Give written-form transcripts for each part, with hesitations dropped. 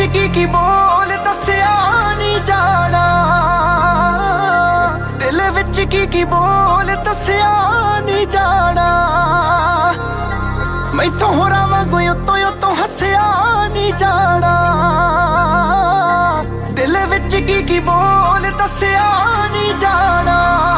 ਕੀ ਬੋਲ ਦੱਸਿਆ ਨਹੀਂ ਜਾਣਾ, ਦਿਲ ਵਿੱਚ ਕੀ ਬੋਲ ਦੱਸਿਆ ਨਹੀਂ ਜਾਣਾ। ਮੈਥੋਂ ਹੋਰਾਂ ਵਾਂਗੂ ਉੱਤੋਂ ਹੱਸਿਆ ਨਹੀਂ ਜਾਣਾ, ਦਿਲ ਵਿੱਚ ਕੀ ਬੋਲ ਦੱਸਿਆ ਨਹੀਂ ਜਾਣਾ।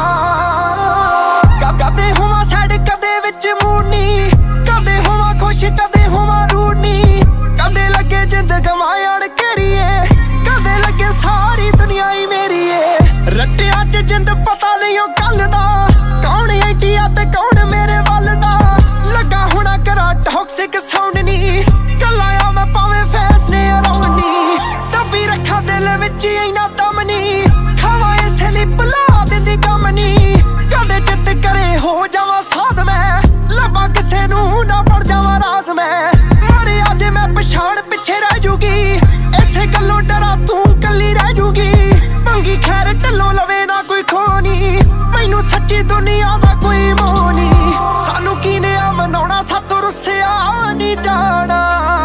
ਕਦੇ ਹੋਵਾਂ ਸੈਡ ਕਦੇ ਵਿੱਚ ਮੂਡ ਨੀ, ਕਦੇ ਹੋਵਾਂ ਖੁਸ਼ ਕਦੇ ਹੋਵਾਂ ਰੂਡ ਨੀ, ਕਦੇ ਲੱਗੇ ਜਿੰਦ ਗਵਾਇਣ ਕਰੀਏ, ਕਦੇ ਲੱਗੇ ਸਾਰੀ ਦੁਨੀਆ ਹੀ ਮੇਰੀ ਏ। ਰੱਟਿਆਂ 'ਚ ਜਿੰਦ ਪਤਾ ਨਹੀਂ ਉਹ ਗੱਲ ਦਾ, ਕੌਣ ਐਂਟੀਆ ਤੇ ਕੌਣ ਮੇਰੇ ਵੱਲ ਦਾ। ਲੱਗਾ ਹੋਣਾ ਕਰਾਂ ਟੌਕਸਿਕ ਸਾਊਂਡ ਨੀ, ਕੱਲਾ ਆ ਮੈਂ ਭਾਵੇਂ ਫੈਸਲੇ ਅਰਾਊਂਡ ਨੀ। ਦੱਬੀ ਰੱਖਾਂ ਦਿਲ ਵਿੱਚ ਇੰਨਾ ਦਮ ਨੀ, ਖਾਵਾਂ ਇਸੇ ਲਈ ਬੁਲਾ ਦਿੰਦੀ ਕੰਮ ਨੀ। ਕਦੇ ਚਿੱਤ ਕਰੇ ਹੋ ਜਾਵਾਂ ਸਾਧ ਮੈਂ, ਲੱਭਾਂ ਕਿਸੇ ਨੂੰ ਨਾ ਪੜ ਜਾਵਾਂ ਰਾਜ਼ ਮੈਂ। ਮਰਿਆ ਜੇ ਮੈਂ ਪਛਾਣ ਪਿੱਛੇ ਰਹਿ ਜੂਗੀ, ਇਸੇ ਗੱਲੋਂ ਡਰਾ ਤੂੰ ਕੱਲੀ ਰਹਿ ਜੂਗੀ। ਮੰਗੀ ਖੈਰ ਢੱਲੋਂ ਲਵੇ ਨਾ ਕੋਈ ਖੋਨੀ, ਮੈਨੂੰ ਸੱਚੀ ਦੁਨੀਆ ਦਾ ਕੋਈ ਮੋਹ ਨੀ। ਸਾਨੂੰ ਕੀਨੇ ਆ ਮਨਾਉਣਾ ਸਾਤੋਂ ਰੁੱਸਿਆ ਨਹੀਂ ਜਾਣਾ,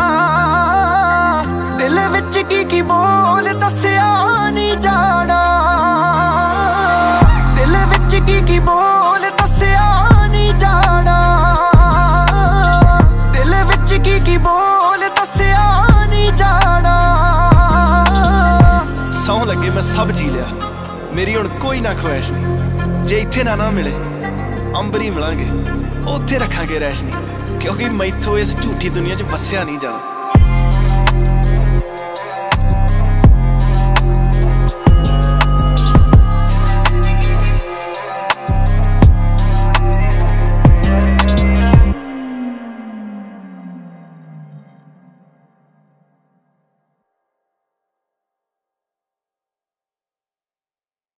ਦਿਲ ਵਿੱਚ ਕੀ ਬੋਲ ਦੱਸਿਆ ਨਹੀਂ ਜਾਣਾ, ਦਿਲ ਵਿੱਚ ਕੀ ਬੋਲ ਦੱਸਿਆ ਨਹੀਂ ਜਾਣਾ, ਦਿਲ ਵਿੱਚ ਕੀ ਬੋਲ ਦੱਸਿਆ ਨਹੀਂ ਜਾਣਾ। ਸੌਂ ਲੱਗੇ ਮੈਂ ਸਭ ਜੀ ਲਿਆ, ਮੇਰੀ ਹੁਣ ਕੋਈ ਨਾ ਖੁਆਇਸ਼ ਨਹੀਂ। ਜੇ ਇੱਥੇ ਨਾ ਮਿਲੇ ਅੰਬਰੀ ਮਿਲਾਂਗੇ, ਉੱਥੇ ਰੱਖਾਂਗੇ ਰੈਸ਼ ਨਹੀਂ, ਕਿਉਂਕਿ ਮੈਥੋਂ ਇਸ ਝੂਠੀ ਦੁਨੀਆ 'ਚ ਵਸਿਆ ਨਹੀਂ ਜਾਣਾ।